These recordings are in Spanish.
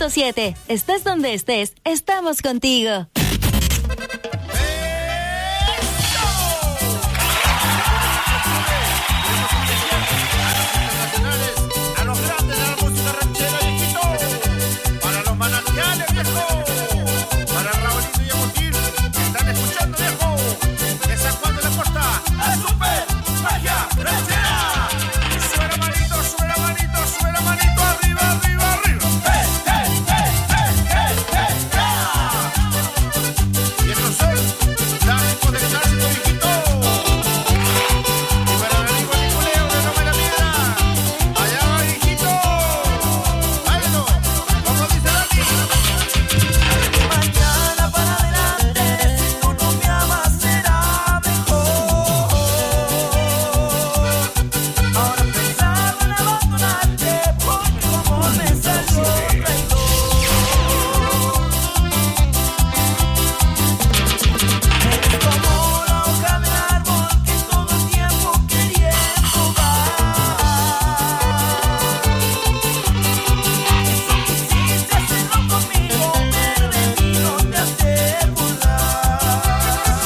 100.7. Estés donde estés, estamos contigo. A los grandes de la música ranchera, viejito. Para los manantiales, viejo. Para Raulito y Agustín, que están escuchando, viejo. De San Juan de la Costa, la super magia ranchera. Sube la manito, sube la manito, sube la manito. Arriba, arriba, arriba. Y estos son clásicos del clásico, viejito. Y para el amigo Nicoleo de Loma de la Piedra. Allá va, viejito. Báilalo, como dice Dani. Mañana para adelante, si tú no me amas será mejor. Ahora pensaba en abandonarte porque tu amor me salió traidor. Eres como la hoja del árbol que todo el tiempo quería empujar. Eso quisiste hacerlo conmigo, pero de mí no te hace burlar.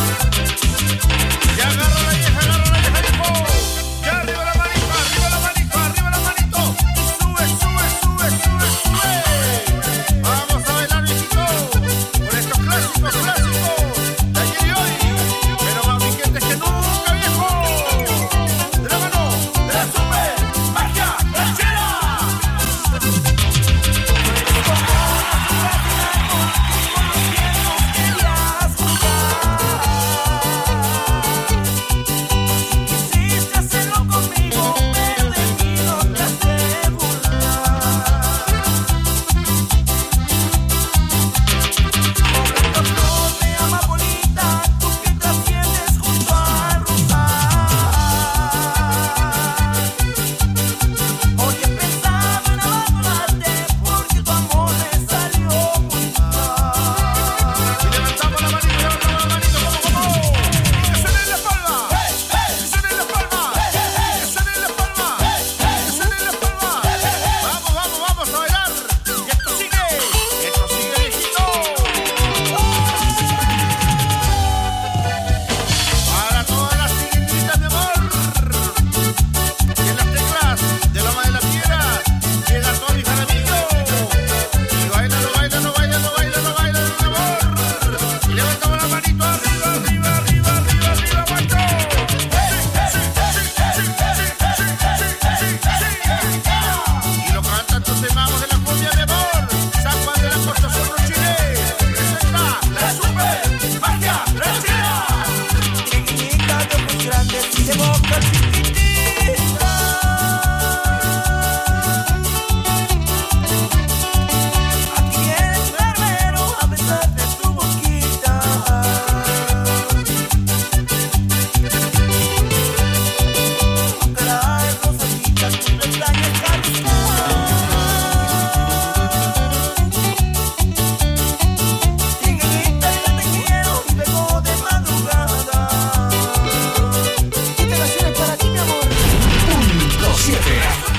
Ya agarra la vieja, viejo. Ya arriba la manito, arriba la manito, arriba la manito. Y sube, sube, sube, sube, sube. Vamos a bailar, viejito. Por estos clásicos, clásicos de ayer y hoy. Pero más vigentes que nunca, viejo. De la mano de la super magia ranchera. Quisiste hacerlo conmigo, pero de mí no te hace burlar. Pobre doctor, me ama bonita, tú que trasciendes junto a Rosal. Hoy he pensado en abandonarte porque tu amor me salió muy mal. Y levantamos la manito, levantamos la manito, como. Y que suene la palma. Que suene la palma. Que suene la palma. Que suene la palma. Vamos, vamos, vamos a bailar. Y esto sigue, viejito. Para todas las chiquititas de amor. Y en las teclas de Loma de la Piedra llega Tony Jaramillo. Y bailalo, bailalo, bailalo, bailalo, bailalo, mi amor. Y levantamos la manito arriba, arriba, arriba, arriba, arriba, guacho. Y lo cantan tus demagos de la cumbia, mi amor. San Juan de la Costa, Cerro Chile. Presenta la super magia ranchera. Chiquitita de ojos grandes y de boca chiquitita. Aquí viene tu barbero a besarte tu boquita. Tu cara es rosadita, tus pestañas cariñosas. Chiquitita, yo te quiero y vengo de madrugada. Esta canción es para ti, mi amor. 107.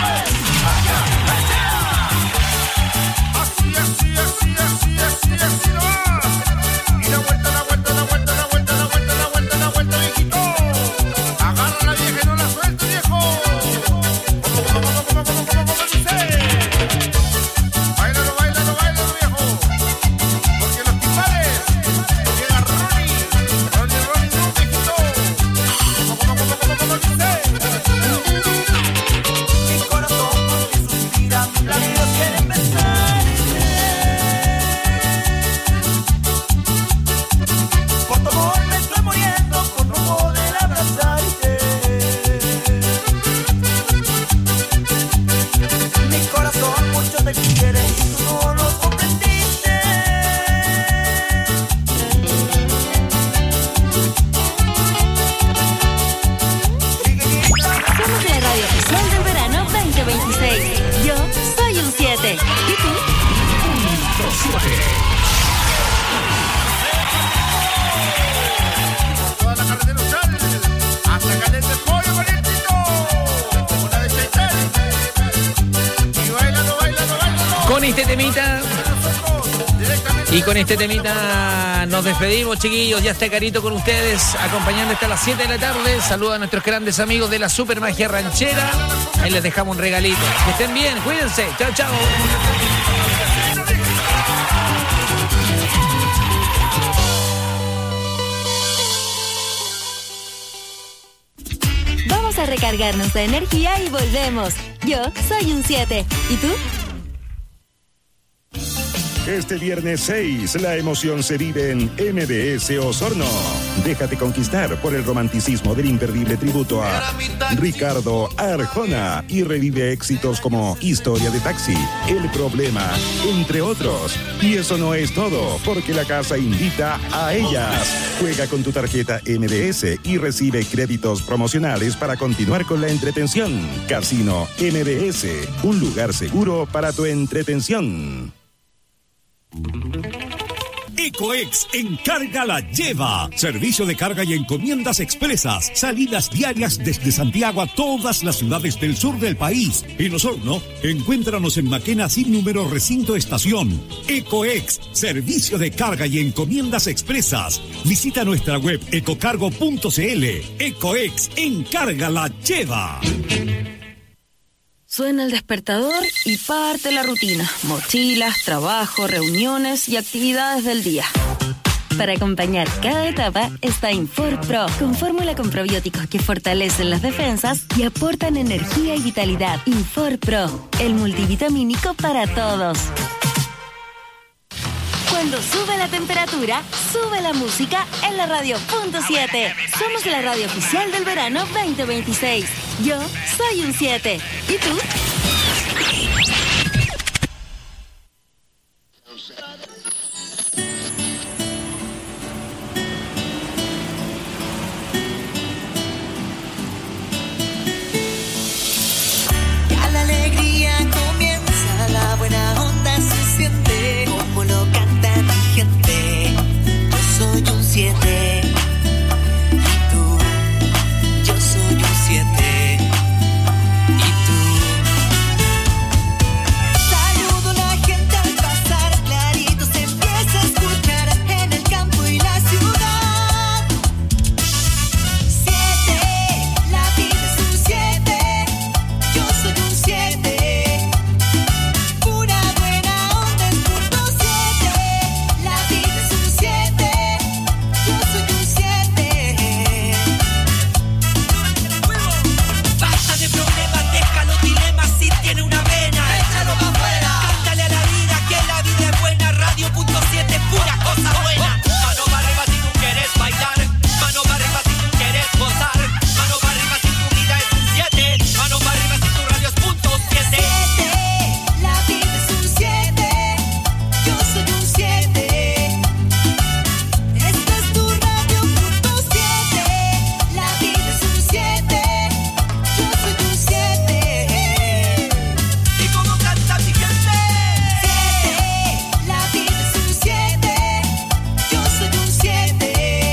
Así, así, así, así, así, así no va. Y la vuelta, la vuelta, la vuelta, la vuelta, la vuelta, la vuelta, la vuelta, viejito. Agarra a la vieja y no la suelta, viejo. ¿Cómo dice? Báilalo, bailalo, bailalo, viejo. Porque los timbales llega Ronnie, viejito. ¿Cómo dice? Mi corazón por ti suspira, mis labios quieren besarte. Por tu amor me estoy muriendo, por no poder abrazarte. Mi corazón mucho te quiere y tú no lo comprendiste. Somos la radio oficial del verano 2026. Yo soy un 7. ¿Y tú? 107. Toda la carretera Usal, hasta Caleta del Pollo, Valentito. Una de Chaitán. Y bailalo, bailalo, bailalo. Con este temita Directamente. Y con este temita nos despedimos, chiquillos. Ya está Carito con ustedes, acompañando hasta las 7 de la tarde. Saludos a nuestros grandes amigos de la Super Magia Ranchera. Ahí les dejamos un regalito. Que estén bien, cuídense. Chao, chao. Vamos a recargarnos de energía y volvemos. Yo soy un 7. ¿Y tú? Este viernes 6, la emoción se vive en MBS Osorno. Déjate conquistar por el romanticismo del imperdible tributo a Ricardo Arjona y revive éxitos como Historia de Taxi, El Problema, entre otros. Y eso no es todo, porque la casa invita a ellas. Juega con tu tarjeta MBS y recibe créditos promocionales para continuar con la entretención. Casino MBS, un lugar seguro para tu entretención. Ecoex Encarga la Lleva. Servicio de carga y encomiendas expresas. Salidas diarias desde Santiago a todas las ciudades del sur del país. En Osorno, encuéntranos en Maquena sin número recinto estación. Ecoex, servicio de carga y encomiendas expresas. Visita nuestra web ecocargo.cl. Ecoex Encarga la Lleva. Suena el despertador y parte la rutina. Mochilas, trabajo, reuniones y actividades del día. Para acompañar cada etapa está Infor Pro, con fórmula con probióticos que fortalecen las defensas y aportan energía y vitalidad. Infor Pro, el multivitamínico para todos. Cuando sube la temperatura, sube la música en la radio .7. Somos la radio oficial del verano 2026. Yo soy un 7. ¿Y tú? Ya la alegría comienza, la buena onda se siente, como lo canta mi gente. Yo soy un 7. Y tú, yo soy un 7. Y tú. Saludo a la gente al pasar, clarito se empieza a escuchar en el campo y la ciudad. 7, la vida es un 7. Yo soy un 7, pura buena onda es punto 7. La vida es un 7, yo soy un 7. Basta de problemas, deja los dilemas, si tiene una vena, échalo para afuera. Cántale a la vida que la vida es buena, radio.7, pura cosa buena. Mano para arriba si tú quieres bailar, mano para arriba si tú quieres gozar, mano para arriba si tu vida es un 7, mano para arriba si tu radio es punto 7. La vida es un 7, yo soy un 7. Esta es tu radio punto 7. La vida es un 7, yo soy un 7. ¿Y cómo canta mi gente? 7, la vida es un 7, yo soy un 7.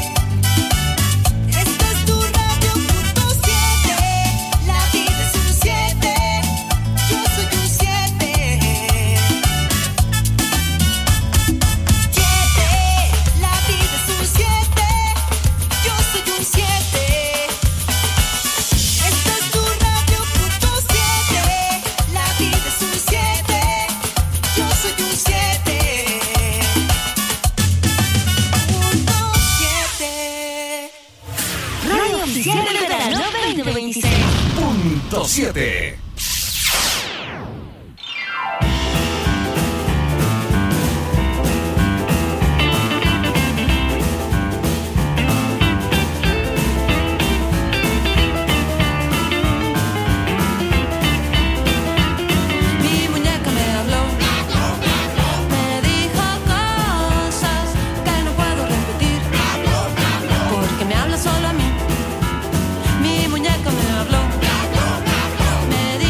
Esta es tu radio punto 7. La vida es un 7, yo soy un 7. 7, la vida es un 7, yo soy un 7. Esta es tu radio punto 7. La vida es un 7, yo soy un 7. Punto 7. Radio oficial del verano 2026. Punto 7. Mi muñeca me habló, me dijo cosas que no puedo repetir, porque me habla solo a mí. Mi muñeca me habló, me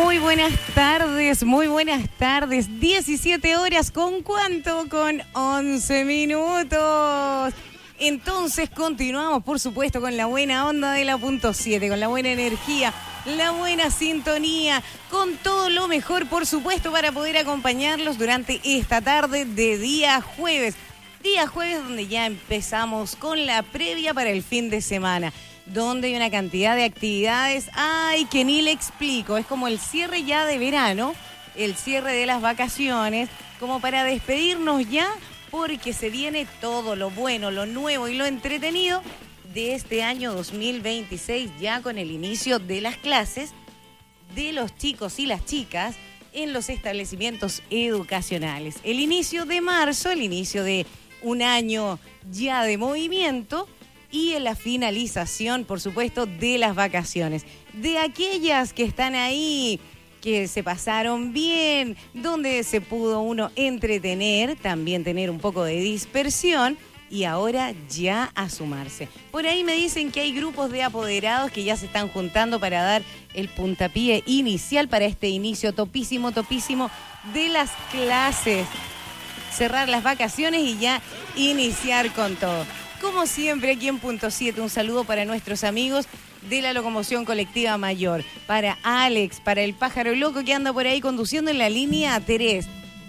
Muy buenas tardes. 17 horas, ¿con cuánto? Con 11 minutos. Entonces continuamos, por supuesto, con la buena onda de la punto 7, con la buena energía, la buena sintonía, con todo lo mejor, por supuesto, para poder acompañarlos durante esta tarde de día jueves. Día jueves donde ya empezamos con la previa para el fin de semana, donde hay una cantidad de actividades, ay, que ni le explico. Es como el cierre ya de verano, el cierre de las vacaciones, como para despedirnos ya, porque se viene todo lo bueno, lo nuevo y lo entretenido de este año 2026, ya con el inicio de las clases de los chicos y las chicas en los establecimientos educacionales. El inicio de marzo, el inicio de un año ya de movimiento y en la finalización, por supuesto, de las vacaciones. De aquellas que están ahí, que se pasaron bien, donde se pudo uno entretener, también tener un poco de dispersión y ahora ya a sumarse. Por ahí me dicen que hay grupos de apoderados que ya se están juntando para dar el puntapié inicial para este inicio topísimo de las clases. Cerrar las vacaciones y ya iniciar con todo. Como siempre, aquí en Punto 7, un saludo para nuestros amigos de la Locomoción Colectiva Mayor, para Alex, para el pájaro loco que anda por ahí conduciendo en la línea 3.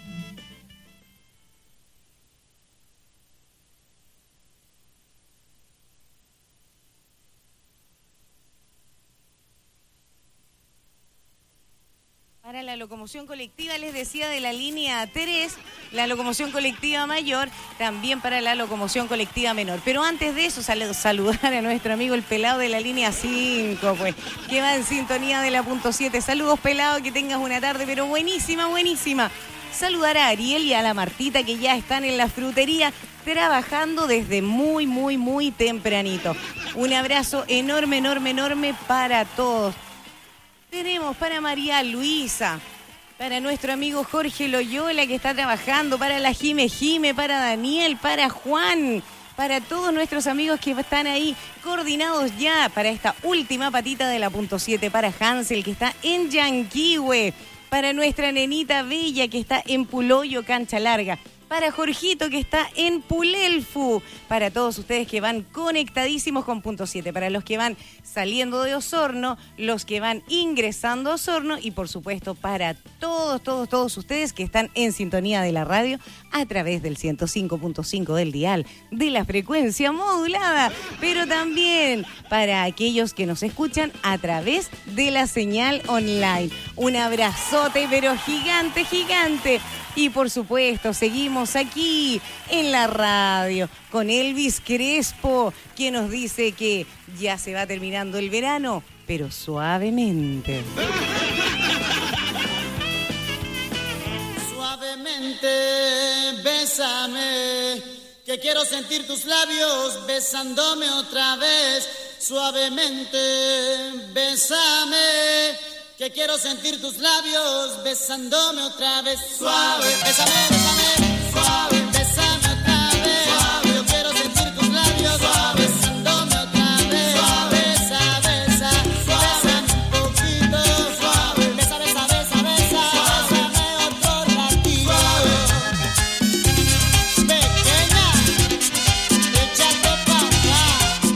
Para la locomoción colectiva, les decía, de la línea 3, la locomoción colectiva mayor, también para la locomoción colectiva menor. Pero antes de eso, saludar a nuestro amigo el pelado de la línea 5, pues, que va en sintonía de la punto 7. Saludos, pelado, que tengas una tarde, pero buenísima. Saludar a Ariel y a la Martita, que ya están en la frutería trabajando desde muy tempranito. Un abrazo enorme para todos. Tenemos para María Luisa, para nuestro amigo Jorge Loyola que está trabajando, para la Jime, para Daniel, para Juan, para todos nuestros amigos que están ahí coordinados ya para esta última patita de la punto 7, para Hansel que está en Yanquihue, para nuestra nenita Bella que está en Puloyo, Cancha Larga, para Jorgito que está en Pulelfu, para todos ustedes que van conectadísimos con punto 7, para los que van saliendo de Osorno, los que van ingresando a Osorno y por supuesto para todos ustedes que están en sintonía de la radio a través del 105.5 del dial de la frecuencia modulada, pero también para aquellos que nos escuchan a través de la señal online. Un abrazote pero gigante. Y por supuesto, seguimos aquí en la radio con Elvis Crespo, que nos dice que ya se va terminando el verano, pero suavemente. Suavemente, bésame, que quiero sentir tus labios besándome otra vez. Suavemente, bésame, que quiero sentir tus labios besándome otra vez. Suave, bésame, suave, bésame otra vez. Suave, yo quiero sentir tus labios suave, besándome otra vez. Suave, besa, bésame un poquito. Suave, besa, bésame otro ratito. Suave, pequeña, échate pa' acá.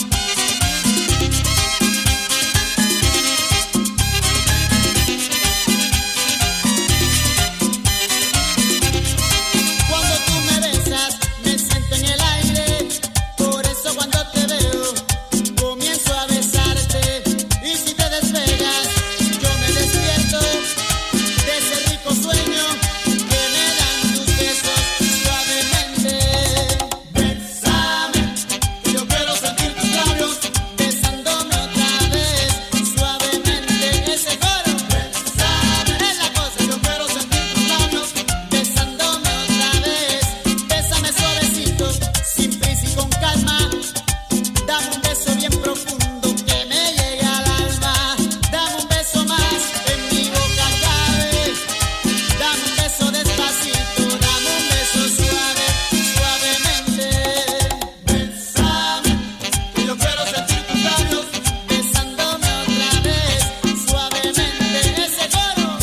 Cuando tú me besas, me siento en el aire. Por eso cuando te veo, comienzo a besarte. Y si te despegas, yo me despierto de ese rico sueño que me dan tus besos suavemente. Bésame, que yo quiero sentir tus labios besándome otra vez suavemente. Ese coro, bésame, es la cosa. Yo quiero sentir tus labios besándome otra vez. Bésame suavecito, sin prisa y con calma. Dame un beso bien profundo que me llegue al alma. Dame un beso más, en mi boca cabe. Dame un beso despacito, dame un beso suave, suavemente. Bésame, que yo quiero sentir tus labios besándome otra vez suavemente. Ese coro.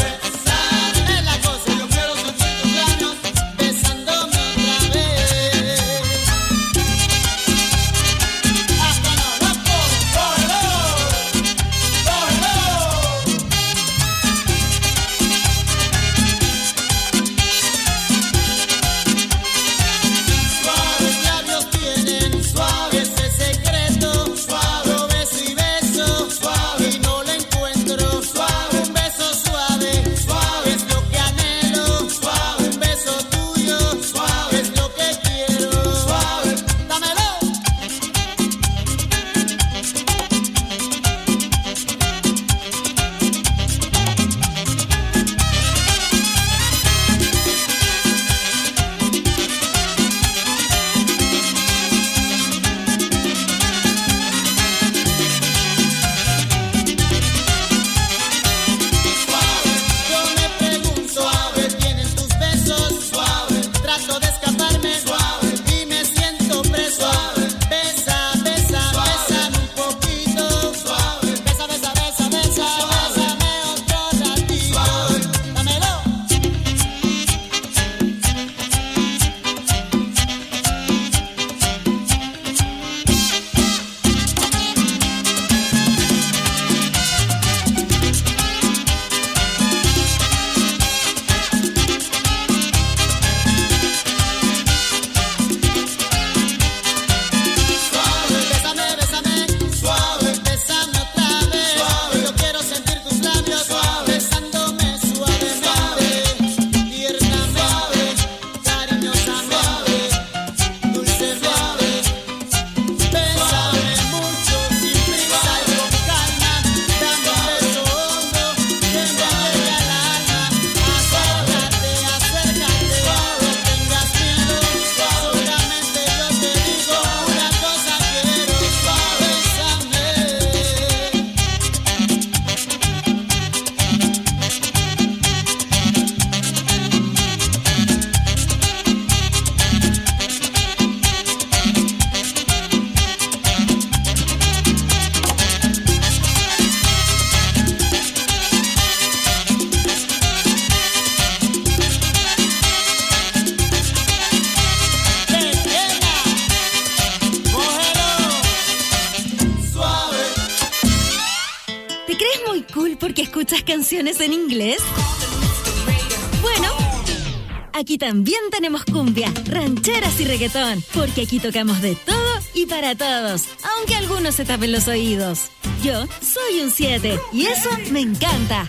¿Te crees muy cool porque escuchas canciones en inglés? Bueno, aquí también tenemos cumbia, rancheras y reggaetón, porque aquí tocamos de todo y para todos, aunque algunos se tapen los oídos. Yo soy un 7 y eso me encanta.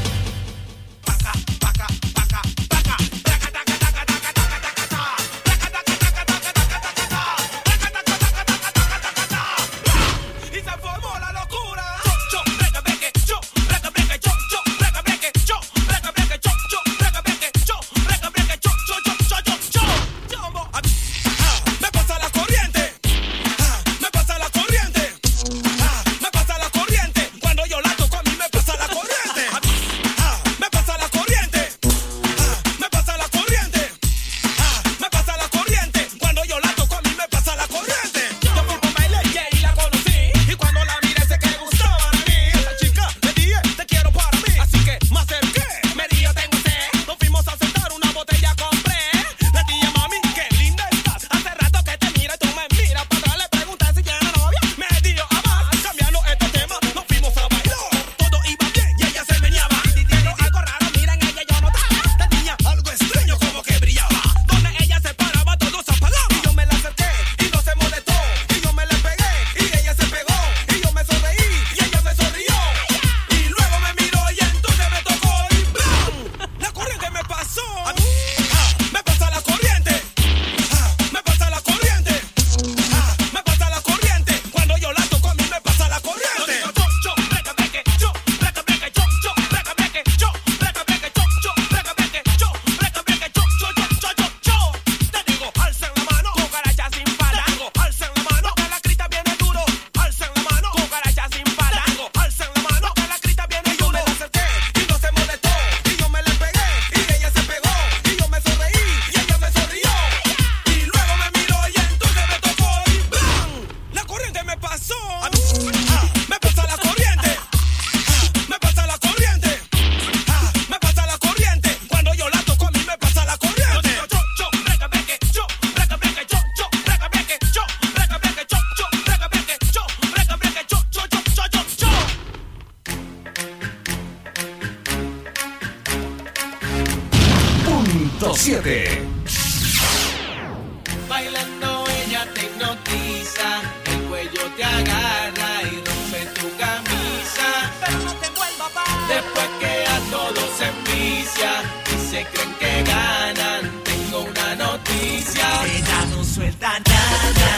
Bailando ella te hipnotiza, el cuello te agarra y rompe tu camisa. Pero no te vuelva pa. Después que a todos se envicia y se creen que ganan, tengo una noticia. Ella no suelta nada,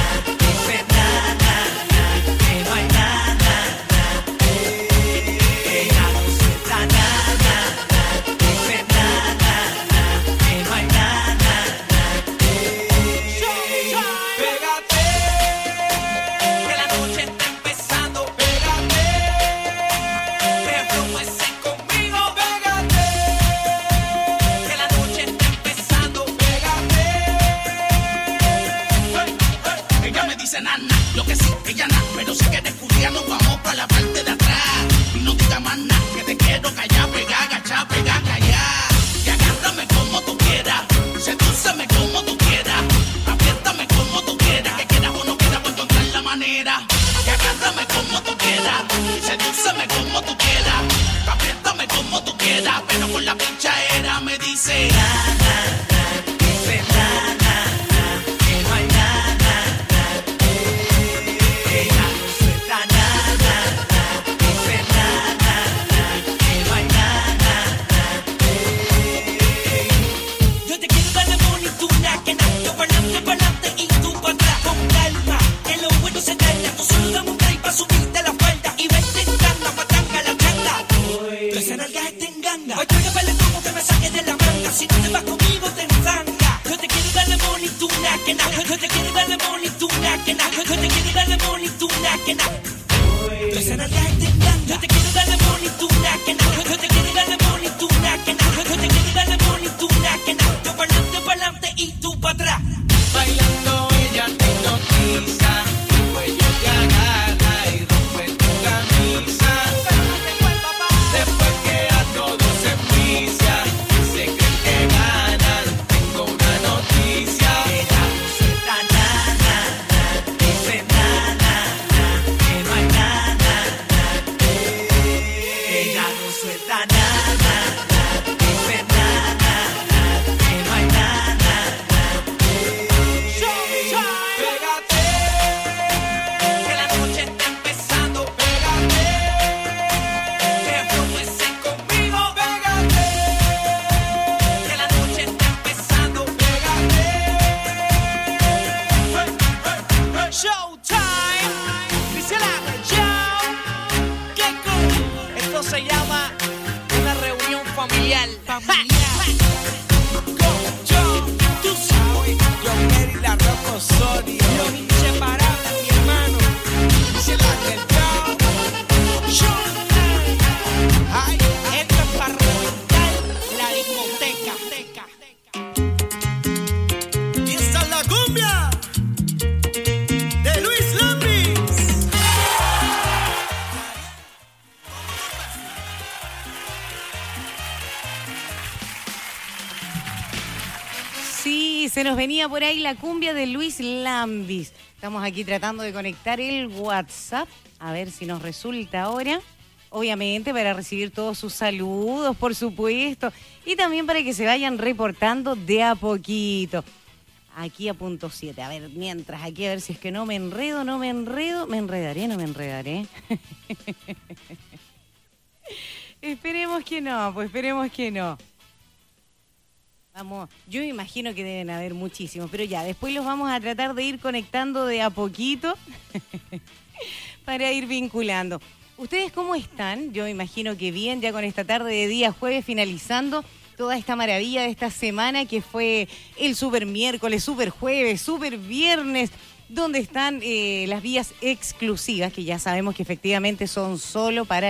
dice nada, que no hay nada. Ella no suelta nada, dice nada, que no hay nada. Lo que sí, ella nada, pero sé que descubría, nos vamos para la parte de atrás. Y no diga más nada, que te quiero callar, pegar, agachar, pegar, callar. Y agárrame como tú quieras, sedúceme como tú quieras, apriétame como tú quieras, que quieras o no quieras, voy a encontrar la manera. Y agárrame como tú quieras, sedúceme como tú quieras, apriétame como tú quieras, pero con la pinchaera me dice nada, dice nada. Hoy traigo como que me saque de la manga. Si no te vas conmigo te enzanga. Yo te quiero darle bonituna que na. Yo te quiero darle bonituna que na. Yo te quiero darle bonituna que na. Tú esa nalga te enganga. Yo te quiero darle bonituna que na. Yo te quiero darle bonituna que na. Yo te quiero darle bonituna que na. Yo pa'lante y tú para atrás. Bailando ella te hipnotiza, tu cuello te agarra y rompe tu camisa. Después que a todos se envicia y se creen que ganan, tengo una noticia. Ella no suelta nada, dice nada, que no hay nada. familiar. Tú sabes, yo Mary la Roca Osorio. Los inseparables, mi hermano. Se la del ay, esto es para reventar la discoteca. Y esta es la cumbia de Luis Lambis. Sí, se nos venía por ahí la cumbia de Luis Lambis. Estamos aquí tratando de conectar el WhatsApp. A ver si nos resulta ahora. Obviamente para recibir todos sus saludos, por supuesto. Y también para que se vayan reportando de a poquito. Aquí a punto 7. A ver, mientras aquí a ver si es que no me enredo. Me enredaré. Esperemos que no, pues esperemos que no. Vamos, yo me imagino que deben haber muchísimos, pero ya, después los vamos a tratar de ir conectando de a poquito para ir vinculando. ¿Ustedes cómo están? Yo me imagino que bien, ya con esta tarde de día jueves finalizando toda esta maravilla de esta semana que fue el super miércoles, super jueves, super viernes, donde están las vías exclusivas, que ya sabemos que efectivamente son solo para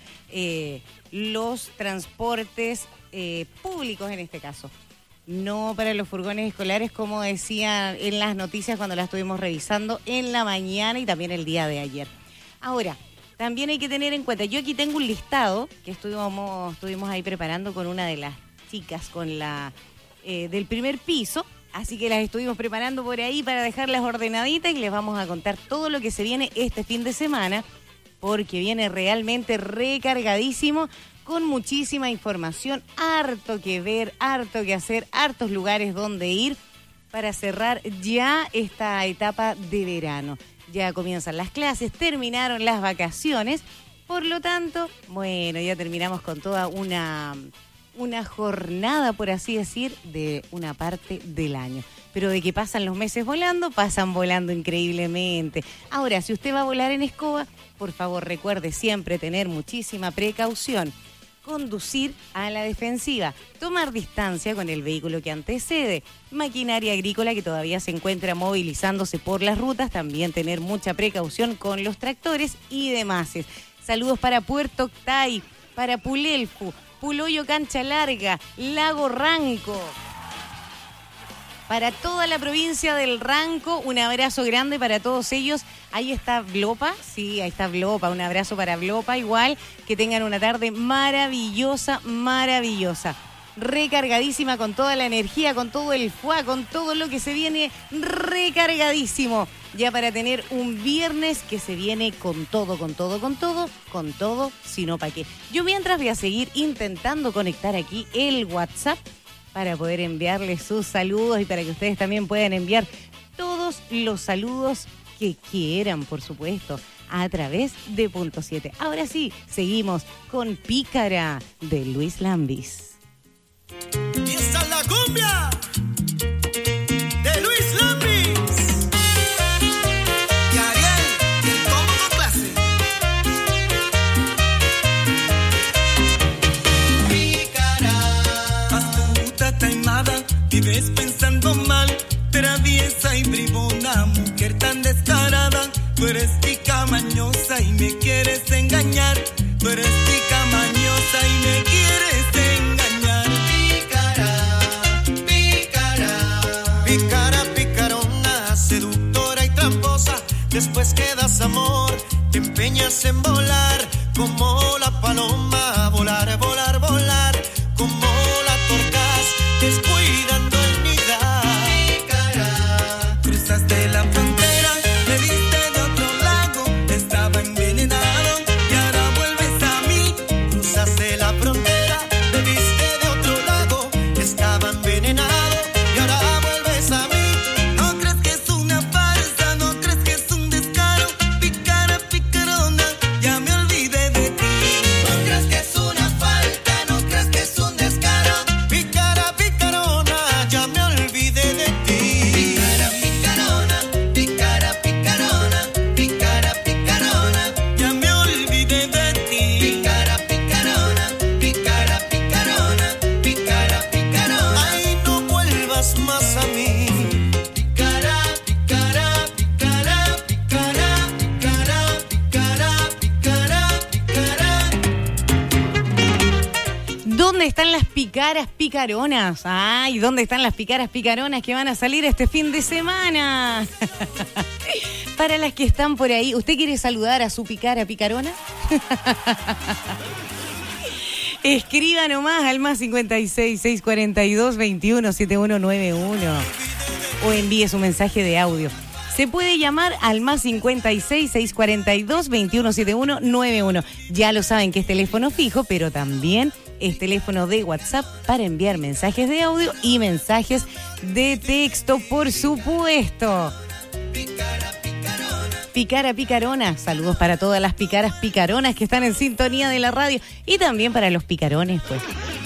los transportes públicos en este caso. No para los furgones escolares, como decían en las noticias cuando las estuvimos revisando en la mañana y también el día de ayer. Ahora, también hay que tener en cuenta, yo aquí tengo un listado que estuvimos ahí preparando con una de las chicas con la del primer piso, así que las estuvimos preparando por ahí para dejarlas ordenaditas y les vamos a contar todo lo que se viene este fin de semana, porque viene realmente recargadísimo, con muchísima información, harto que ver, harto que hacer, hartos lugares donde ir para cerrar ya esta etapa de verano. Ya comienzan las clases, terminaron las vacaciones, por lo tanto, bueno, ya terminamos con toda una jornada, por así decir, de una parte del año. Pero de que pasan los meses volando, pasan volando increíblemente. Ahora, si usted va a volar en escoba, por favor recuerde siempre tener muchísima precaución. Conducir a la defensiva, tomar distancia con el vehículo que antecede, maquinaria agrícola que todavía se encuentra movilizándose por las rutas, también tener mucha precaución con los tractores y demás. Saludos para Puerto Octay, para Pulelfu, Puloyo Cancha Larga, Lago Ranco. Para toda la provincia del Ranco, un abrazo grande para todos ellos. Ahí está Blopa, sí, ahí está Blopa, un abrazo para Blopa, igual, que tengan una tarde maravillosa, recargadísima con toda la energía, con todo el fuá, con todo lo que se viene recargadísimo, ya para tener un viernes que se viene con todo, sino para qué. Yo mientras voy a seguir intentando conectar aquí el WhatsApp, para poder enviarles sus saludos y para que ustedes también puedan enviar todos los saludos que quieran, por supuesto, a través de Punto 7. Ahora sí, seguimos con Pícara de Luis Lambis. Y esta es la cumbia de Luis Lambis. Y Ariel, el combo con clase. Pícara, astuta, taimada, vives pensando mal, traviesa y bribona, mujer tan descarada. Tú eres tica mañosa y me quieres engañar. Tú eres tica mañosa y me quieres engañar. Pícara, picarona, seductora y tramposa. Después que das amor, te empeñas en volar como la paloma. Volar, volar, volar como la torcaz, descuidando el nidal. Pícara, cruzaste la frontera, me viste de otro lado, estaba envenenado y ahora vuelves a mí. Cruzaste la frontera, me viste de otro lado, estaba envenenado y ahora vuelves a mí. No crees que es una farsa, no crees que es un descaro. Pícara, picarona, ya me olvidé de ti. No crees que es una falta, no crees que es un descaro. picaras picaronas. Ay, ¿dónde están las picaras picaronas que van a salir este fin de semana? Para las que están por ahí, ¿usted quiere saludar a su picara picarona? Escriba nomás al más 56 642 21 7191 o envíe su mensaje de audio. Se puede llamar al más 56 642 21 7191. Ya lo saben que es teléfono fijo, pero también es teléfono de WhatsApp para enviar mensajes de audio y mensajes de texto, por supuesto. Picara picarona, saludos para todas las picaras picaronas que están en sintonía de la radio y también para los picarones, pues.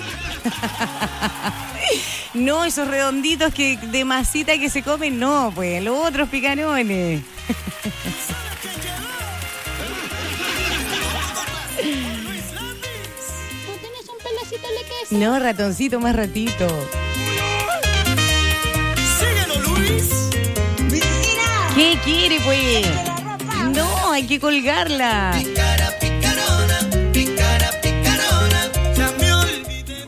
No, esos redonditos que de masita que se comen, no, pues, los otros picarones. No, ratoncito, más ratito. Síguelo, Luis. ¿Qué quiere, pues? No, hay que colgarla. Picara, picarona, picara, picarona. Ya me olvidé.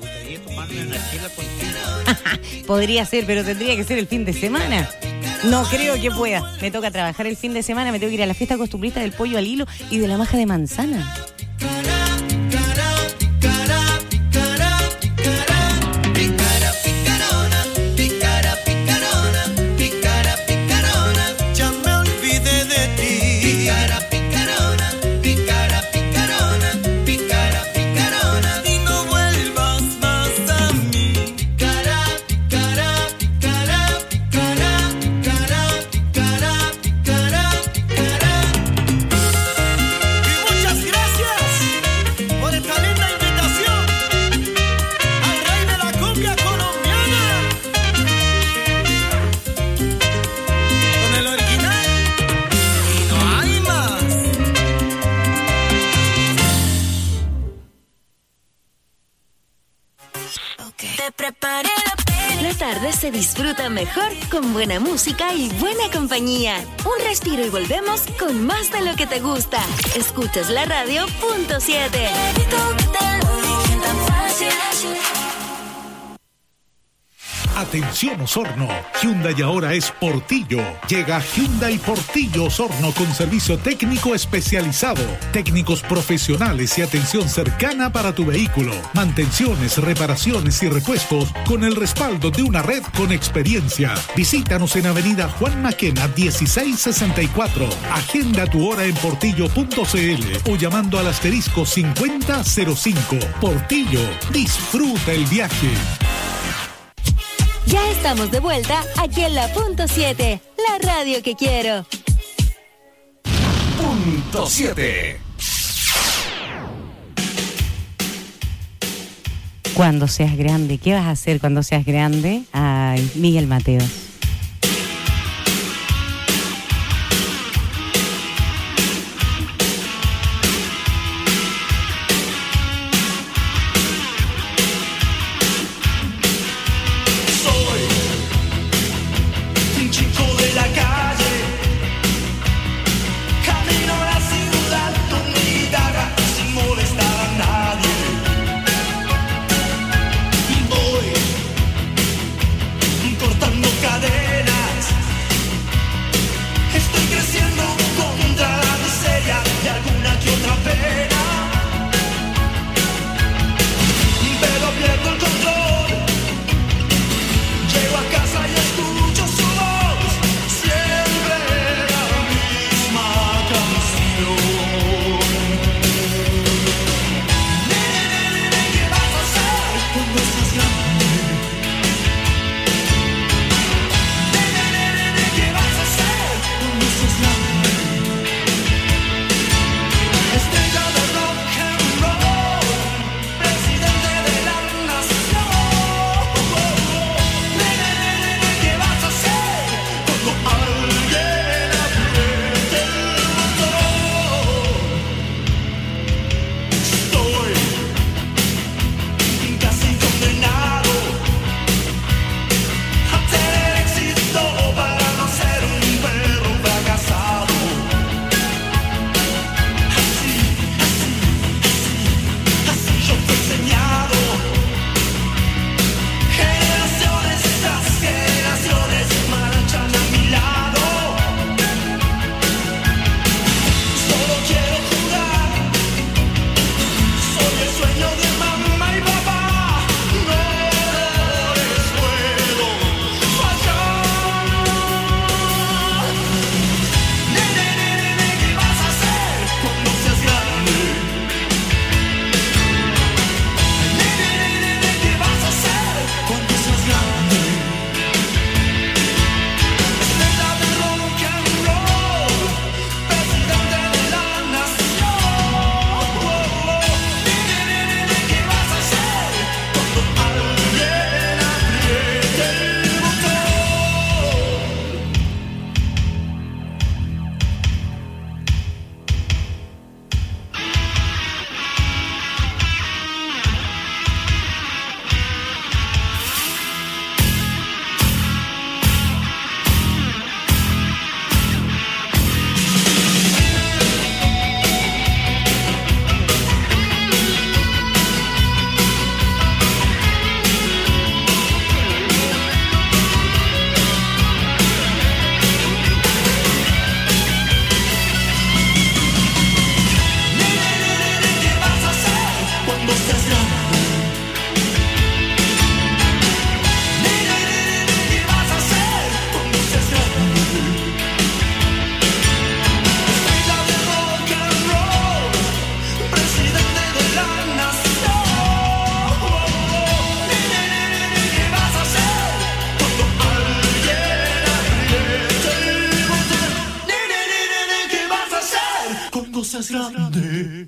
Podría ser, pero tendría que ser el fin de semana. No creo que pueda. Me toca trabajar el fin de semana, me tengo que ir a la fiesta costumbrista del pollo al hilo y de la maja de manzana. La tarde se disfruta mejor con buena música y buena compañía. Un respiro y volvemos con más de lo que te gusta. Escuchas la radio .7. Atención Osorno, Hyundai ahora es Portillo. Llega Hyundai Portillo Osorno con servicio técnico especializado, técnicos profesionales y atención cercana para tu vehículo, mantenciones, reparaciones y repuestos con el respaldo de una red con experiencia. Visítanos en Avenida Juan Maquena 1664. Agenda tu hora en portillo.cl o llamando al asterisco 5005. Portillo, disfruta el viaje. Ya estamos de vuelta aquí en la .7, la radio que quiero. .7. Cuando seas grande, ¿qué vas a hacer cuando seas grande? Ay, Miguel Mateo. Cortando cadena. Cuando seas grande.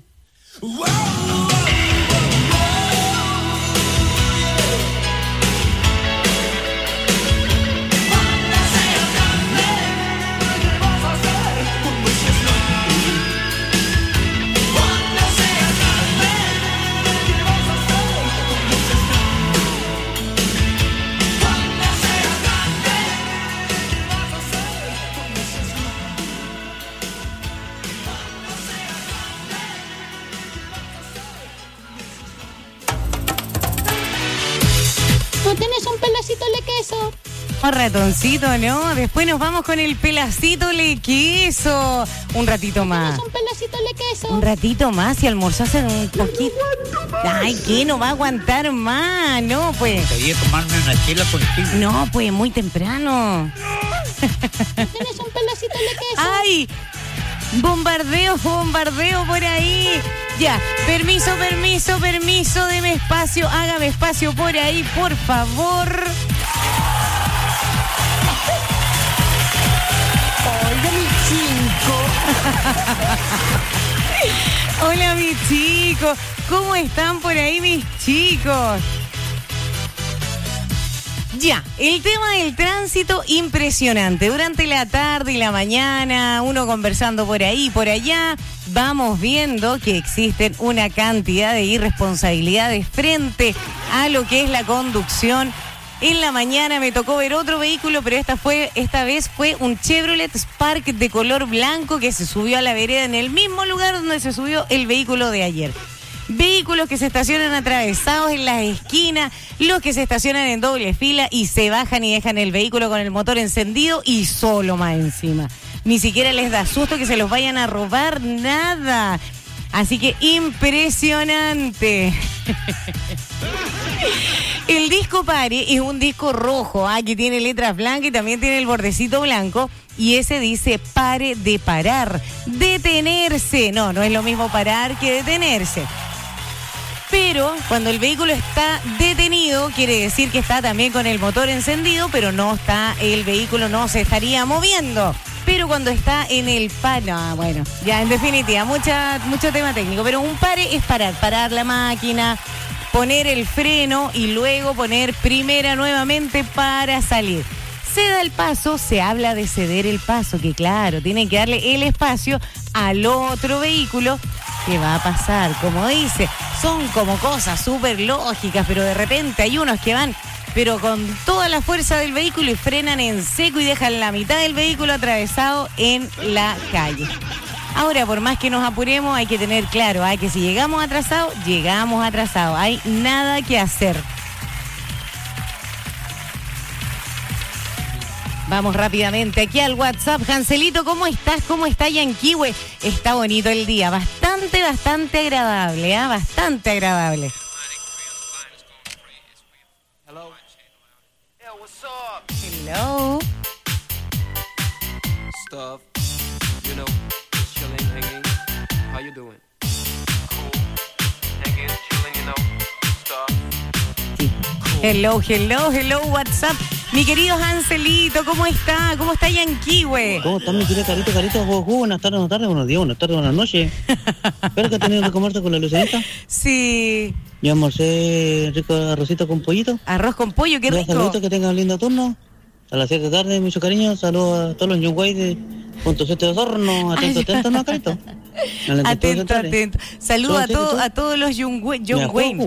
¿No tienes un pedacito de queso? Un ratoncito, ¿no? Después nos vamos con el pelacito de queso. Un ratito más. ¿Tienes un pedacito de queso? Un ratito más y almorzás en un poquito. Ay, ¿qué? No va a aguantar más. No, pues. Quería tomarme una chela contigo. No, pues, muy temprano. ¿Tienes un pedacito de queso? ¡Ay! Bombardeo por ahí. Ya, permiso, deme espacio, hágame espacio por ahí, por favor. Oiga, mi chico. Hola, mis chicos. ¿Cómo están por ahí, mis chicos? Ya, el tema del tránsito impresionante. Durante la tarde y la mañana, uno conversando por ahí y por allá, vamos viendo que existen una cantidad de irresponsabilidades frente a lo que es la conducción. En la mañana me tocó ver otro vehículo, pero esta vez fue un Chevrolet Spark de color blanco que se subió a la vereda en el mismo lugar donde se subió el vehículo de ayer. Vehículos que se estacionan atravesados en las esquinas, los que se estacionan en doble fila y se bajan y dejan el vehículo con el motor encendido y solo más encima. Ni siquiera les da susto que se los vayan a robar, nada. Así que impresionante. El disco Pare es un disco rojo, que tiene letras blancas y también tiene el bordecito blanco. Y ese dice pare de parar, detenerse. No es lo mismo parar que detenerse. Pero cuando el vehículo está detenido, quiere decir que está también con el motor encendido, pero el vehículo no se estaría moviendo. Pero cuando está en el bueno, ya en definitiva, mucho tema técnico. Pero un pare es parar la máquina, poner el freno y luego poner primera nuevamente para salir. Se da el paso, se habla de ceder el paso, que claro, tienen que darle el espacio al otro vehículo que va a pasar. Como dice, son como cosas súper lógicas, pero de repente hay unos que van, pero con toda la fuerza del vehículo y frenan en seco y dejan la mitad del vehículo atravesado en la calle. Ahora, por más que nos apuremos, hay que tener claro, que si llegamos atrasados, hay nada que hacer. Vamos rápidamente aquí al WhatsApp. Hanselito, ¿cómo estás? ¿Cómo está Yanquihue? Está bonito el día, bastante agradable, bastante agradable. Hello. Stuff, you know, just chilling, hanging. How you doing? Cool. Hanging, chilling, you know, stuff. Hello, WhatsApp. Mi querido Hanselito, ¿cómo está? ¿Cómo está Yanquihue? ¿Cómo está mi querido Carito? Buenas tardes, buenos días, buenas tardes, buenas noches. ¿Espero que has tenido que comerte con la Lucerita? Sí. Yo almorcé rico arrocito con pollito. Arroz con pollo, qué rico. Saludos, que tengan un lindo turno. A las 7 de la tarde, mucho cariño. Saludos a todos los Young Way de Punto 7 de Osorno. Atento, ¿no, Carito? Atento. Saludos a todos los Young Wayne.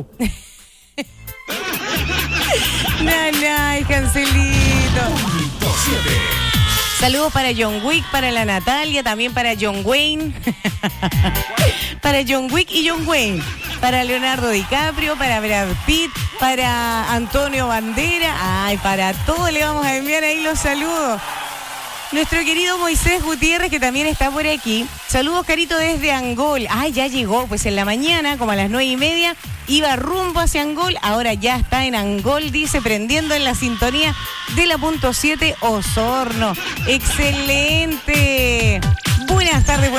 Nanay, Cancelito. Saludos para John Wick, para la Natalia, también para John Wayne. Para John Wick y John Wayne. Para Leonardo DiCaprio, para Brad Pitt, para Antonio Bandera. Ay, para todos le vamos a enviar ahí los saludos. Nuestro querido Moisés Gutiérrez, que también está por aquí. Saludos, Carito, desde Angol. Ay, ya llegó, pues en la mañana, como a las 9:30, iba rumbo hacia Angol. Ahora ya está en Angol, dice, prendiendo en la sintonía de la punto 7 Osorno. ¡Excelente! Buenas tardes.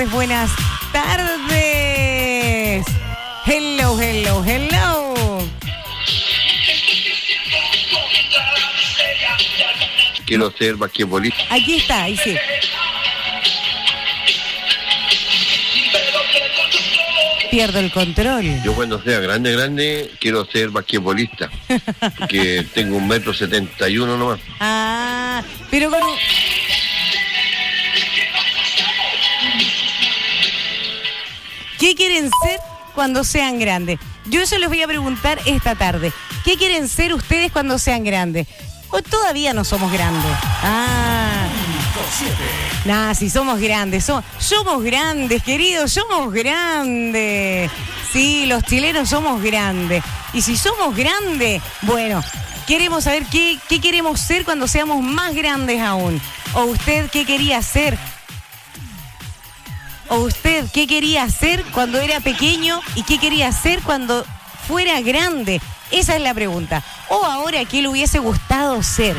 Hello. Quiero ser basquetbolista. Aquí está, ahí sí. pierdo el control. Yo cuando sea grande, quiero ser basquetbolista. Que tengo 1,71 m nomás. Ah, pero con un... ¿Qué quieren ser cuando sean grandes? Yo eso les voy a preguntar esta tarde. ¿Qué quieren ser ustedes cuando sean grandes? ¿O todavía no somos grandes? Ah. Nah, si somos grandes, somos grandes, queridos, somos grandes. Sí, los chilenos somos grandes. Y si somos grandes, bueno, queremos saber qué queremos ser cuando seamos más grandes aún. ¿O usted qué quería ser? ¿O usted qué quería hacer cuando era pequeño y qué quería hacer cuando fuera grande? Esa es la pregunta. ¿O ahora qué le hubiese gustado ser?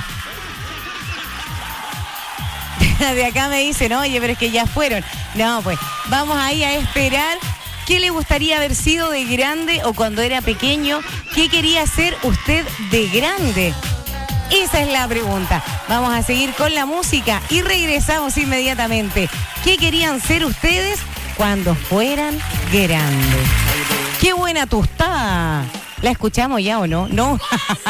De acá me dicen, oye, pero es que ya fueron. No, pues vamos ahí a esperar. ¿Qué le gustaría haber sido de grande o cuando era pequeño? ¿Qué quería ser usted de grande? Esa es la pregunta. Vamos a seguir con la música y regresamos inmediatamente. ¿Qué querían ser ustedes cuando fueran grandes? ¡Qué buena tostada! ¿La escuchamos ya o no? No.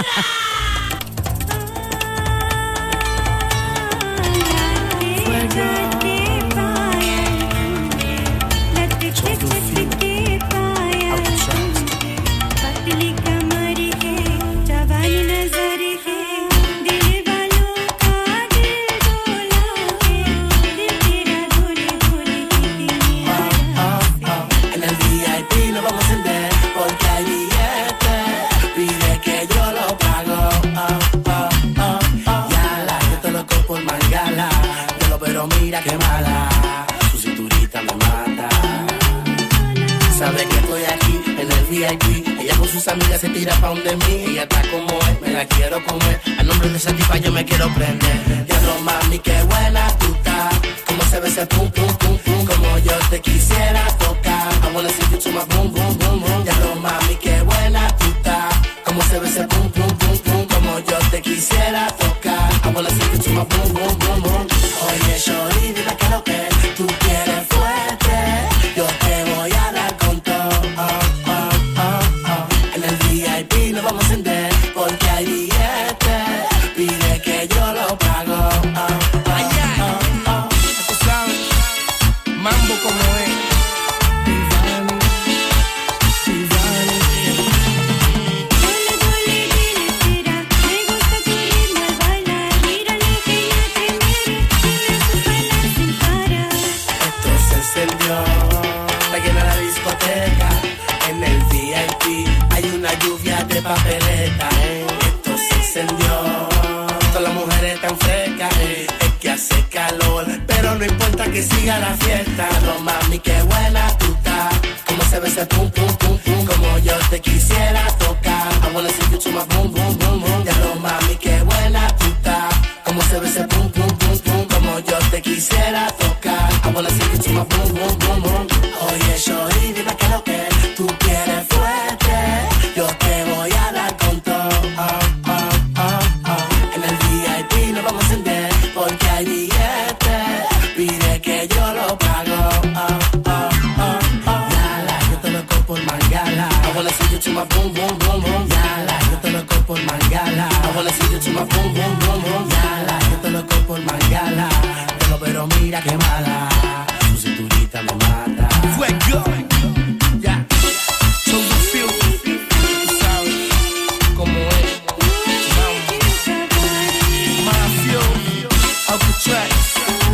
Mira qué mala, su cinturita me mata. Sabe que estoy aquí en el VIP. Ella con sus amigas se tira pa' donde mí. Ella está como es, me la quiero comer. A nombre de Satisfy yo me quiero prender. Diablo mami, qué buena tú estás. Como se ve ese pum pum pum pum. Como yo te quisiera tocar. I wanna see you to my boom boom boom boom. Diablo mami, qué buena tú estás. Como se ve ese pum pum pum pum. Como yo te quisiera tocar. I wanna see you to my boom boom boom boom. Oye, shorty, dime que lo que tú quieres fuerte. Yo te voy a dar con todo. En el VIP nos vamos a encender porque hay billetes. Pide que yo lo pago. Tú sabes, mambo como es. En el VIP hay una lluvia de papeleta. Esto se encendió. Todas las mujeres están frescas. Es que hace calor, pero no importa que siga la fiesta. No mami, qué buena tú estás. Como se ve ese pum pum pum pum. Como yo te quisiera tocar. I wanna see you to my boom boom boom boom. Ya no mami, qué buena tú estás. Como se ve ese pum pum pum pum. Como yo te quisiera tocar. I wanna see you to my boom boom boom boom. Oye, shorty, dime que lo que tú quieres fuerte. Yo te voy a dar con todo. En el VIP nos vamos a encender porque hay billetes. Pide que yo lo pago. Yala, yo te loco por mangala. I wanna see you to my boom boom boom boom. Yala, yo te loco por mangala. I wanna see you to my boom boom boom boom. Yala, yo te loco por mangala. Pero mira qué mala, su cinturita me mata. Fuego. Ya. Son the feel. Tú sabes cómo es. Mafio. Alcatraz.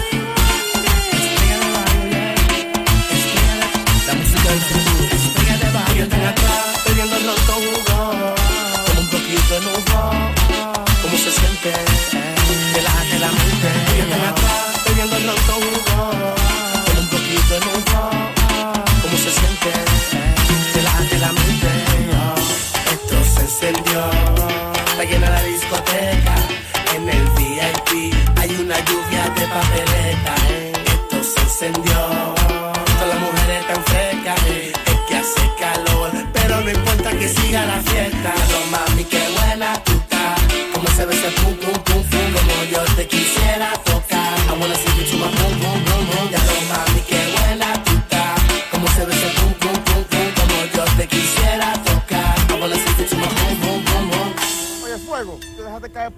La música del futuro. Estrella de barrio. Yo estoy atrás, bebiendo el loco jugo. Como un poquito de nubo. ¿Cómo se siente? Relájate la mente. Yo estoy atrás, bebiendo el loco jugo. Con un poquito de nubo. ¿Cómo se siente? Relájate la mente. Esto se encendió. Está llena la discoteca. En el VIP hay una lluvia de papeleta. Esto se encendió. Todas las mujeres están frescas. Es que hace calor, pero no importa que siga la fiesta. No mami, qué buena tú estás. Como se ve ese pum pum pum pum. Como yo te quisiera tocar. I wanna see you to my boom boom boom boom. Ya no mami, qué buena tú estás. Como se ve ese pum pum pum pum.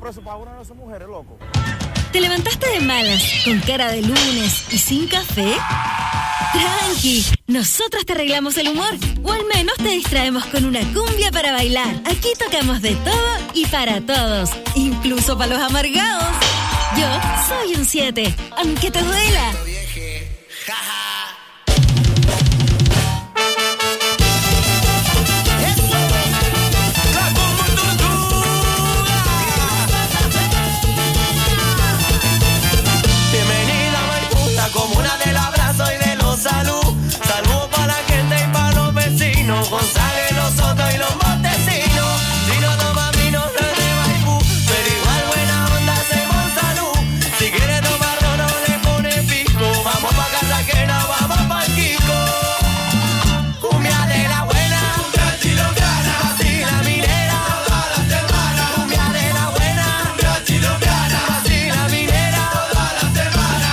preso para una de esas mujeres, loco. ¿Te levantaste de malas, con cara de lunes y sin café? Tranqui, nosotros te arreglamos el humor, o al menos te distraemos con una cumbia para bailar. Aquí tocamos de todo y para todos, incluso para los amargados. Yo soy un 7, aunque te duela. Como una del abrazo y de los salud. Saludos para la gente y para los vecinos. González, los Sotos y los Montesinos. Si no toma vino, no es de Maipú. Pero igual buena onda hacemos salud. Si quiere tomar no le pone pico. Vamos pa' Cartagena, vamos pa' Kiko. Cumbia de la buena, cumbia chilocana. Así la minera, toda la semana. Cumbia de la buena, cumbia chilocana. Así la minera, toda la semana.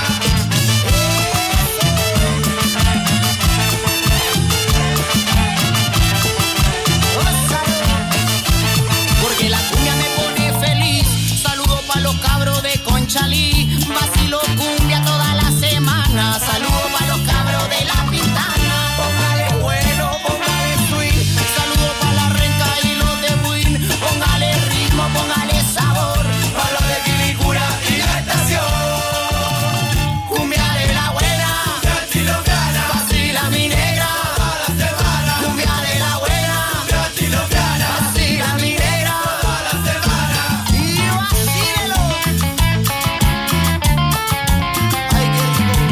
Porque la cumbia me pone feliz. Saludo pa' los cabros de Conchalí. Vacilo cumbia toda la semana. Saludo pa' los cabros de La Pintana. Póngale bueno, póngale swing. Saludo pa' la renca y los de Buin. Póngale ritmo, póngale sabor. Pa' los de Quilicura y la estación. Cumbia de la buena, cumbia chilocana. Vacila mi negra, toda la semana. Cumbia de la buena, cumbia chilocana. Vacila mi negra, toda la semana. Y vacílelo. Ay, qué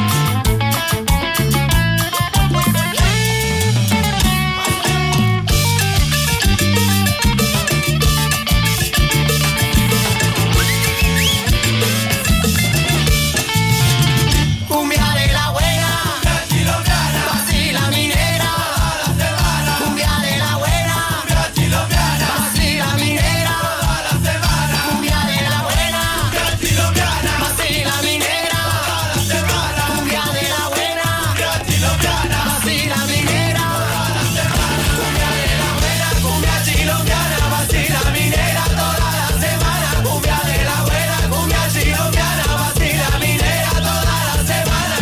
Cumbia de la buena, cumbia chilocana. Vacila mi negra, toda la semana. Cumbia de la buena, cumbia chilocana. Vacila mi negra, toda la semana. Cumbia de la buena, cumbia chilocana. Vacila mi negra, toda la semana. Cumbia de la buena, cumbia chilocana. Vacila mi negra, toda la semana. Cumbia de la buena, cumbia chilocana. Vacila mi negra toda la semana. Cumbia de la buena, cumbia chilocana. Vacila mi negra toda la semana.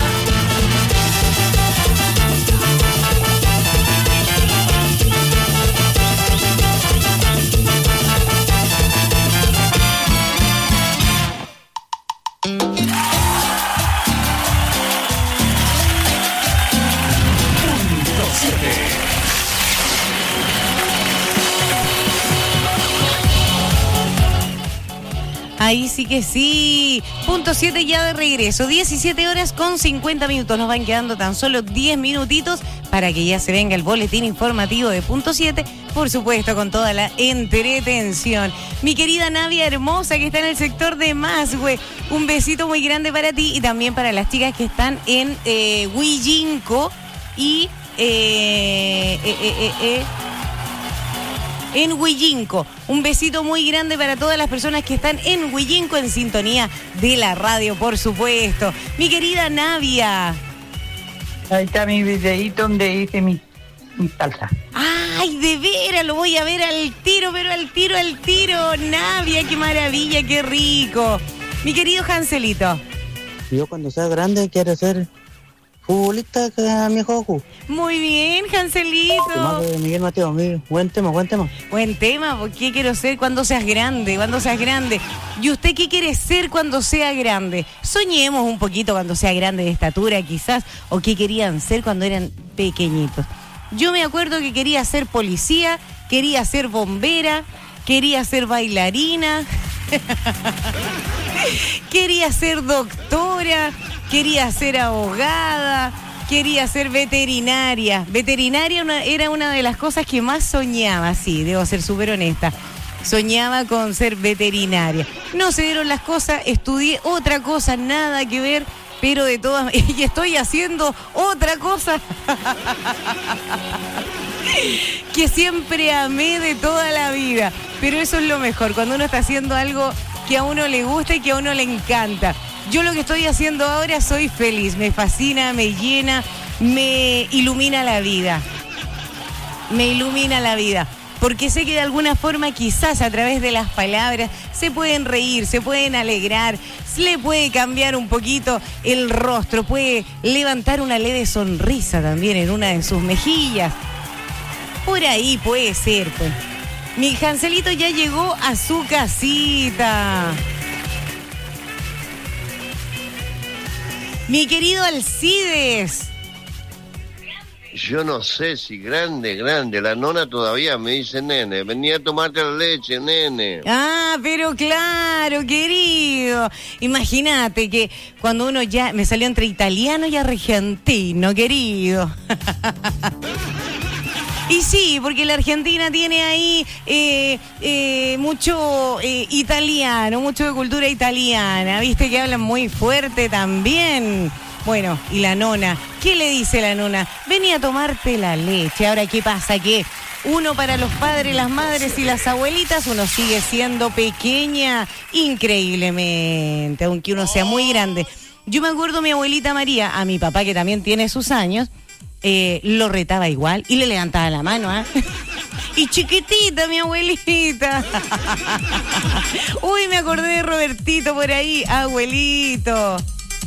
Ahí sí que sí. Punto 7 ya de regreso. 17 horas con 50 minutos. Nos van quedando tan solo 10 minutitos para que ya se venga el boletín informativo de Punto 7. Por supuesto, con toda la entretención. Mi querida Navia hermosa que está en el sector de Masgüe. Un besito muy grande para ti y también para las chicas que están en Huillinco y en Huillinco. Un besito muy grande para todas las personas que están en Huillinco en sintonía de la radio, por supuesto. Mi querida Navia. Ahí está mi videíto donde hice mi salsa. Ay, de veras, lo voy a ver al tiro, pero al tiro. Navia, qué maravilla, qué rico. Mi querido Hanselito. Yo cuando sea grande quiero ser futbolista que a mi juego. Muy bien, Hanselito. Tema de Miguel Mateo, buen tema. Buen tema, porque quiero ser cuando seas grande. ¿Y usted qué quiere ser cuando sea grande? Soñemos un poquito cuando sea grande de estatura, quizás, o qué querían ser cuando eran pequeñitos. Yo me acuerdo que quería ser policía, quería ser bombera, quería ser bailarina, quería ser doctora, quería ser abogada, quería ser veterinaria. Veterinaria era una de las cosas que más soñaba, sí, debo ser súper honesta. Soñaba con ser veterinaria. No se dieron las cosas, estudié otra cosa, nada que ver, pero de todas... Y estoy haciendo otra cosa que siempre amé de toda la vida. Pero eso es lo mejor, cuando uno está haciendo algo que a uno le gusta y que a uno le encanta. Yo lo que estoy haciendo ahora soy feliz, me fascina, me llena, me ilumina la vida. Porque sé que de alguna forma quizás a través de las palabras se pueden reír, se pueden alegrar, se le puede cambiar un poquito el rostro, puede levantar una leve sonrisa también en una de sus mejillas. Por ahí puede ser, pues. Mi Hanselito ya llegó a su casita. Mi querido Alcides. Yo no sé si grande, la nona todavía me dice nene, venía a tomarte la leche, nene. Ah, pero claro, querido. Imagínate que cuando uno ya me salió entre italiano y argentino, querido. Y sí, porque la Argentina tiene ahí mucho italiano, mucho de cultura italiana, viste que hablan muy fuerte también. Bueno, y la nona, ¿qué le dice la nona? Venía a tomarte la leche. Ahora, ¿qué pasa? Que uno para los padres, las madres y las abuelitas, uno sigue siendo pequeña increíblemente, aunque uno sea muy grande. Yo me acuerdo mi abuelita María, a mi papá que también tiene sus años, lo retaba igual y le levantaba la mano, ¿ah? Y chiquitita mi abuelita. Uy, me acordé de Robertito por ahí, abuelito.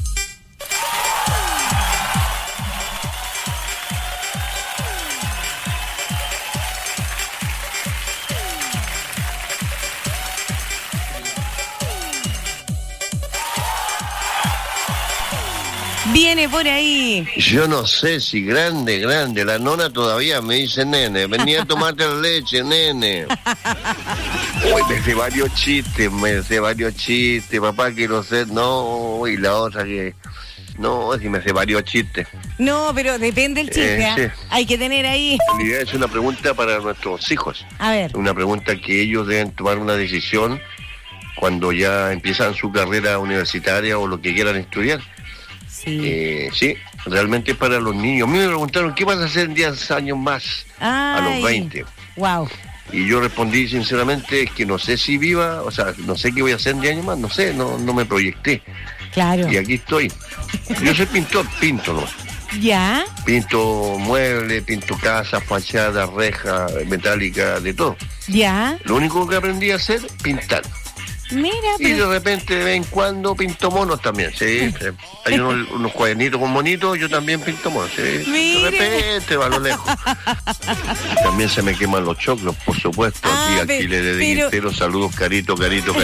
Viene por ahí. Yo no sé si grande, la nona todavía me dice nene, venía a tomarte la leche, nene. Uy, me sé varios chistes, papá, quiero ser, no, y la otra que, no, si me sé varios chistes. No, pero depende del chiste, ¿eh? Sí. Hay que tener ahí. En realidad es una pregunta para nuestros hijos. A ver. Una pregunta que ellos deben tomar una decisión cuando ya empiezan su carrera universitaria o lo que quieran estudiar. Sí. Sí, realmente es para los niños. A mí me preguntaron, ¿qué vas a hacer en 10 años más? Ay, a los 20. Wow. Y yo respondí sinceramente que no sé si viva, o sea, no sé qué voy a hacer en 10 años más, no sé, no me proyecté. Claro. Y aquí estoy. Yo soy pintor, pinto, ¿no? ¿Ya? Pinto muebles, pinto casas, fachadas, rejas, metálicas, de todo. ¿Ya? Lo único que aprendí a hacer, pintar. Mira, Y de repente, de vez en cuando, pinto monos también, sí. Hay unos cuadernitos con monitos, yo también pinto monos, sí. Mire. De repente, va a lo lejos. También se me queman los choclos, por supuesto. Aquí le dediqué enteros saludos, Carito.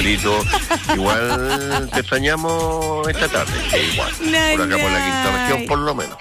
Igual te extrañamos esta tarde, sí, igual. Por acá, por la quinta región, por lo menos.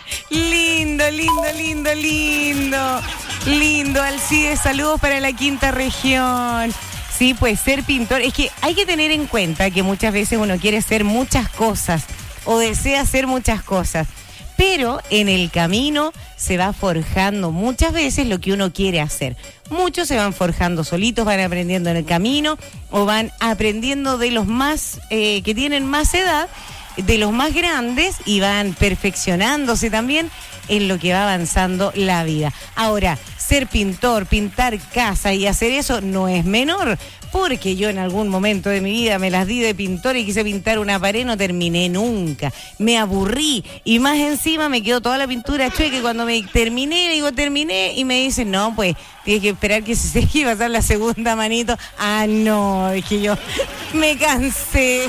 Lindo, Alcides, saludos para la quinta región. Sí, pues ser pintor, es que hay que tener en cuenta que muchas veces uno quiere hacer muchas cosas o desea hacer muchas cosas, pero en el camino se va forjando muchas veces lo que uno quiere hacer. Muchos se van forjando solitos, van aprendiendo en el camino o van aprendiendo de los más que tienen más edad, de los más grandes, y van perfeccionándose también en lo que va avanzando la vida. Ahora, ser pintor, pintar casa y hacer eso no es menor, porque yo en algún momento de mi vida me las di de pintor y quise pintar una pared, no terminé nunca. Me aburrí y más encima me quedó toda la pintura chueca, y cuando me terminé, y me dicen, no, pues tienes que esperar que se seque y pasar la segunda manito. Ah, no, es que yo me cansé.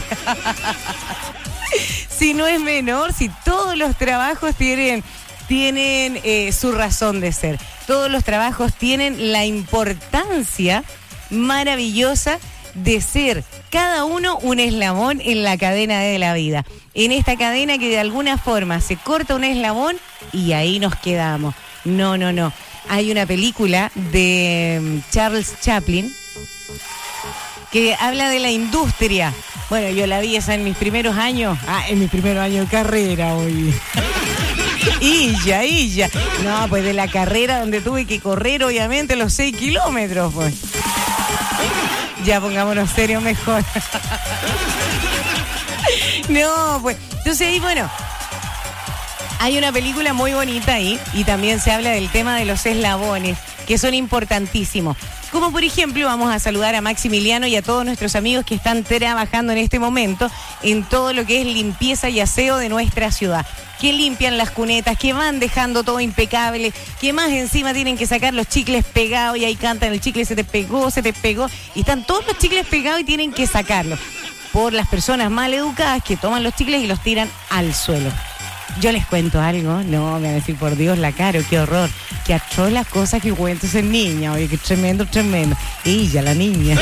Si no es menor, si todos los trabajos tienen su razón de ser. Todos los trabajos tienen la importancia maravillosa de ser cada uno un eslabón en la cadena de la vida. En esta cadena que de alguna forma se corta un eslabón y ahí nos quedamos. No. Hay una película de Charles Chaplin que habla de la industria. Bueno, yo la vi esa en mis primeros años. En mis primeros años de carrera hoy. Y ya. No, pues de la carrera donde tuve que correr, obviamente, los 6 kilómetros, pues. Ya pongámonos serios mejor. No, pues. Entonces ahí, bueno, Hay una película muy bonita ahí y también se habla del tema de los eslabones, que son importantísimos. Como por ejemplo, vamos a saludar a Maximiliano y a todos nuestros amigos que están trabajando en este momento en todo lo que es limpieza y aseo de nuestra ciudad. Que limpian las cunetas, que van dejando todo impecable, que más encima tienen que sacar los chicles pegados y ahí cantan el chicle se te pegó, y están todos los chicles pegados y tienen que sacarlos. Por las personas mal educadas que toman los chicles y los tiran al suelo. Yo les cuento algo, no, me van a decir, por Dios, la Caro, qué horror, que atroz las cosas que cuenta esa niña, oye, qué tremendo, tremendo. Ella, la niña.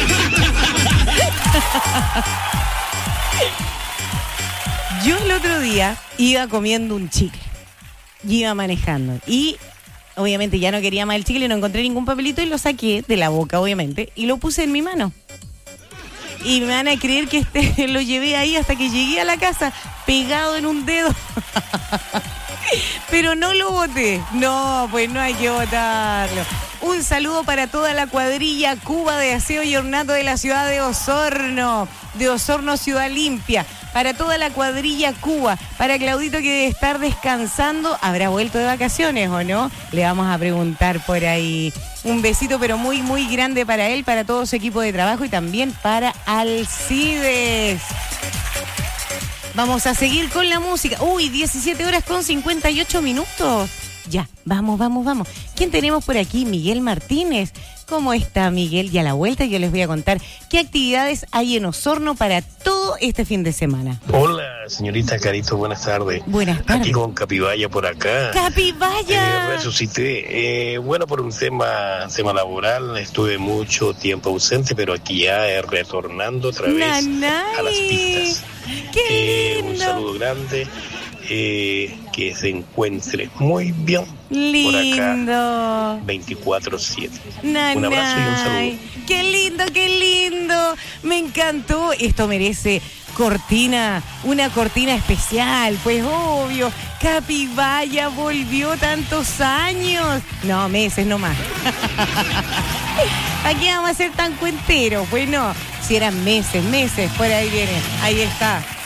Yo el otro día iba comiendo un chicle, iba manejando y obviamente ya no quería más el chicle, no encontré ningún papelito y lo saqué de la boca, obviamente, y lo puse en mi mano. Y me van a creer que lo llevé ahí hasta que llegué a la casa, pegado en un dedo. Pero no lo boté. No, pues no hay que botarlo. Un saludo para toda la cuadrilla Cuba de Aseo y Ornato de la ciudad de Osorno Ciudad Limpia. Para toda la cuadrilla Cuba, para Claudito que debe estar descansando, ¿habrá vuelto de vacaciones o no? Le vamos a preguntar por ahí. Un besito pero muy, muy grande para él, para todo su equipo de trabajo y también para Alcides. Vamos a seguir con la música. Uy, 17 horas con 58 minutos. Ya, vamos. ¿Quién tenemos por aquí? Miguel Martínez. ¿Cómo está, Miguel? Y a la vuelta yo les voy a contar qué actividades hay en Osorno para todo este fin de semana. Hola, señorita Carito, buenas tardes. Buenas tardes. Aquí con Capivaya por acá. ¡Capivaya! Resucité. Bueno, por un tema laboral, estuve mucho tiempo ausente, pero aquí ya retornando otra vez a las pistas. ¡Qué lindo! Un saludo grande. Que se encuentre muy bien lindo. Por acá 24/7. Un abrazo y un saludo. Qué lindo, me encantó. Esto merece cortina, una cortina especial, pues obvio. Capivaya volvió tantos años, no, meses nomás. ¿Para qué vamos a ser tan cuenteros? Pues no, si eran meses, por ahí viene, ahí está.